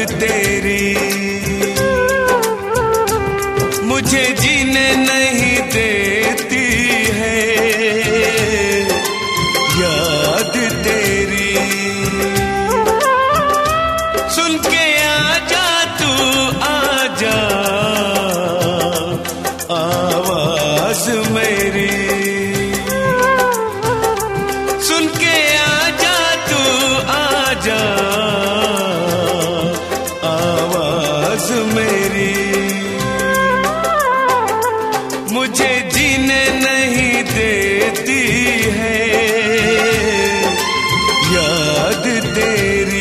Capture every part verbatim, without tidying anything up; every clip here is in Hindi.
तेरी मुझे जीने नहीं देती है, याद तेरी। सुन के आजा तू आजा आवाज मेरी, सुन के आजा तू आजा आवाज मेरी। मुझे जीने नहीं देती है, याद तेरी।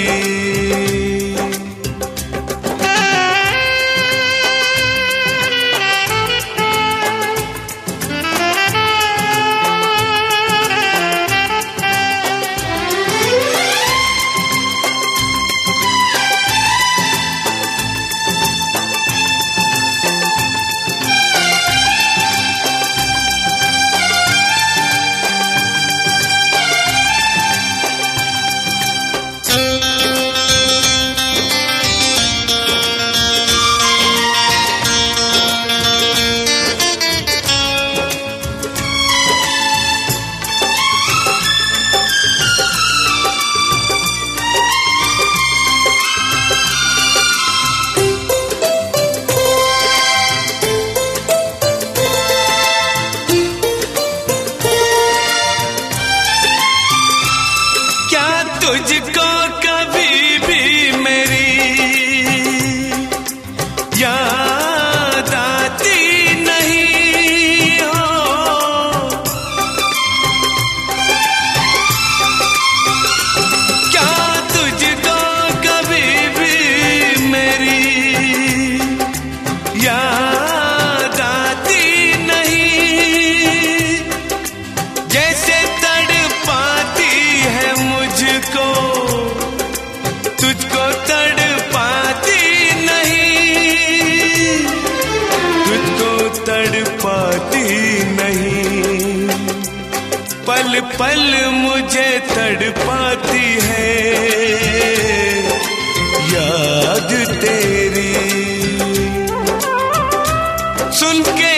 तुझको कभी भी मेरी याद आती नहीं हो, क्या तुझको कभी भी मेरी याद आती नहीं। जैसे तड़पाती है मुझको तुझको तड़पाती नहीं, तुझको तड़पाती नहीं। पल पल मुझे तड़पाती है, याद तेरी। सुन के